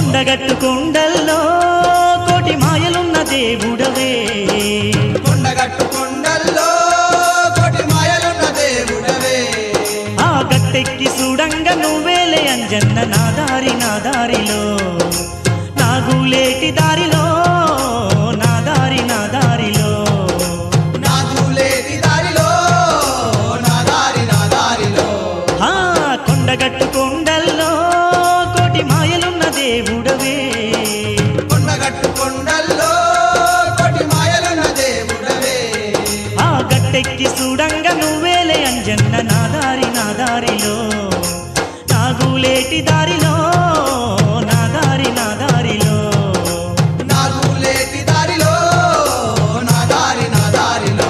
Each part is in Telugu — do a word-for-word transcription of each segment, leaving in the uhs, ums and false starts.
కొండగట్టు కొండల్లో కోటి మాయలున్న దేవుడవే కొండగట్టు కొండల్లో కోటి మాయలున్న దేవుడవే ఆ గట్టెక్కి చూడంగా నువ్వేలే అంజన్న నా దారి నా దారిలో నాగులేటి దారిలో నా దారి నా దారిలో నాగులేటి దారిలో నా దారి నా దారిలో ఆ కొండగట్టు కొండల్లో కోటి మాయలున్న దేవుడవే కొండగట్టు కొండల్లో కోటి మాయలున్న దేవుడవే ఆ గట్టెక్కి చూడంగా నువ్వేలే అంజన్న నా దారి నా దారిలో నాగులేటి దారిలో నా దారి నా దారిలో నాగులేటి దారిలో నా దారి నా దారిలో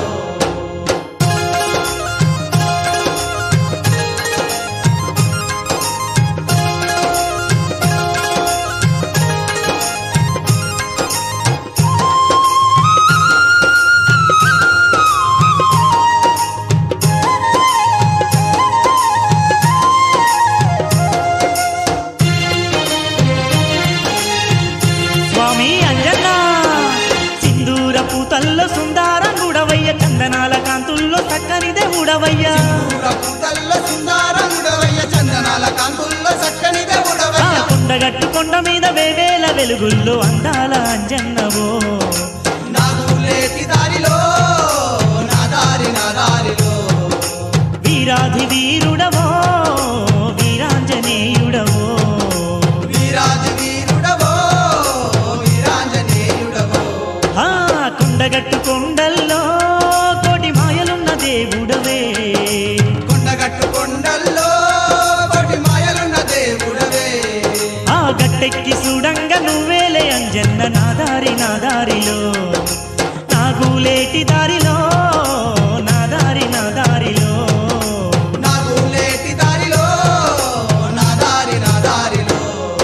స్వామి అంజన్న సింధూరపు తల్లో సుందరంగుడవయ్య చందనాల కాంతుల్లో చక్కని దేవుడవయ్య పూతల్ల సుందరంగుడవయ్య చందనాల కాంతుల్లో చక్కని ఆ దేవుడవయ్య కొండగట్టు కొండ మీద వేవేల వెలుగుల్లో అందాల అంజన్నవో నాగులేటి దారిలో నా దారి నా దారిలో వీరాధి వీరుడవో వీరాంజనేయుడవో వీరాజు వీరుడవో వీరాంజనేయుడవో ఆ కొండగట్టు కొండల్లో కోటి మాయలున్న దేవుడవే కొండగట్టు కొండల్లో కోటి మాయలున్న దేవుడవే ఆ గట్టెక్కి చూడంగా నువ్వేలే అంజన్న నా దారి నా దారిలో నాగులేటి దారిలో నా దారి నా దారిలో నాగులేటి దారిలో నా దారి నా దారిలో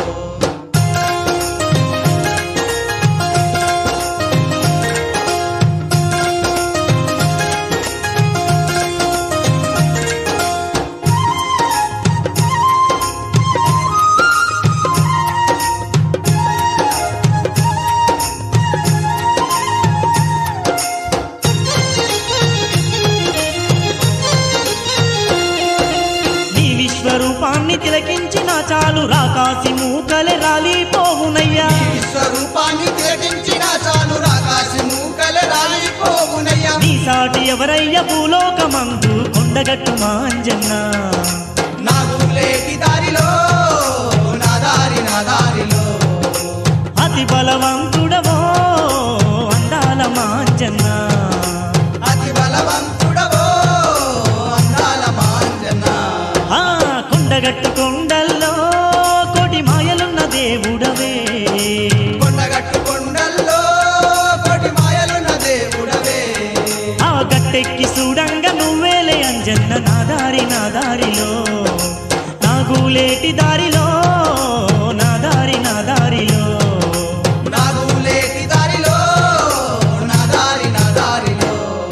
నీ విశ్వరూపాన్ని తిలకించిన చాలు రాకాసి మూకలే రాలిపోవునయ్యా విశ్వరూపాన్ని తిలకించిన చాలు రాకాసి మూకలే రాలిపోవునయ్యా నీ సాటి ఎవరయ్య భూలోకమందు కొండగట్టు మా అంజన్న నాగులేటి దారిలో నా దారి నా దారిలో అతి బలవంతుడవో అందాల మా అంజన్న అతి బలవంతుడవో అందాల మాంజన ఆ కొండగట్టు కొండల్లో కోటి మాయలున్న దేవుడవే కొండగట్టు కొండల్లో కోటి మాయలున్న దేవుడవే ఆ గట్టెక్కి చూడంగా నువ్వేలే అంజన్న నా దారి నా దారిలో నాగులేటి దారిలో నా దారి నా దారిలో నాగులేటి దారిలో నా దారి నా దారిలో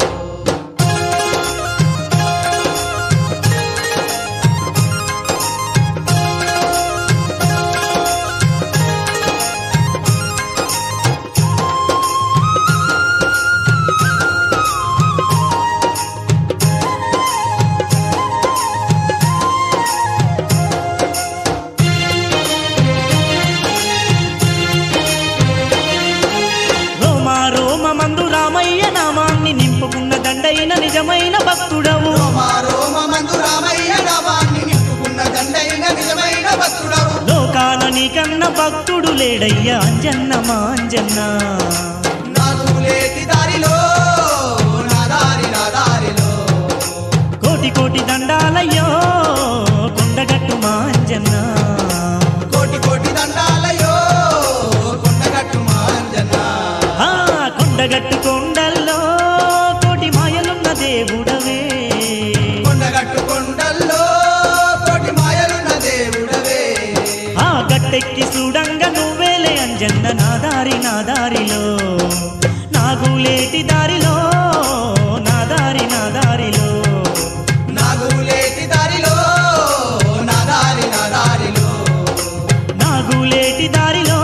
రోమా రోమ మందు రామయ్య నామాన్ని నింపుకున్న దండైన నిజమైన భక్తుడవు రోమా రోమ మందు రామయ్య నామాన్ని నింపుకున్న దండైన నిజమైన భక్తుడవు లోకాల నీకన్న భక్తుడు లేడయ్యా అంజన్న మా అంజన్న నాగులేటి దారిలో నా దారి నా దారిలో కోటి కోటి దండాలయ్యో కొండగట్టు మా అంజన్న కోటి కోటి దండాలయో కొండగట్టు మాంజన ఆ కొండగట్టు కొండల్లో కోటి మాయలున్న దేవుడవే కొండగట్టు కొండల్లో కోటి మాయలున్న దేవుడవే ఆ గట్టెక్కి చూడంగా నువ్వేలే అంజన్న నా దారి నా దారిలో నాగులేటి దారిలో నా దారి నా దారిలో నాగులేటి దారిలో నా దారి నా దారిలో నాగులేటి దారిలో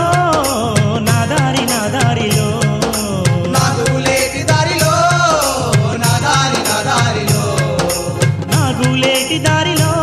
గూలేటి దారిలో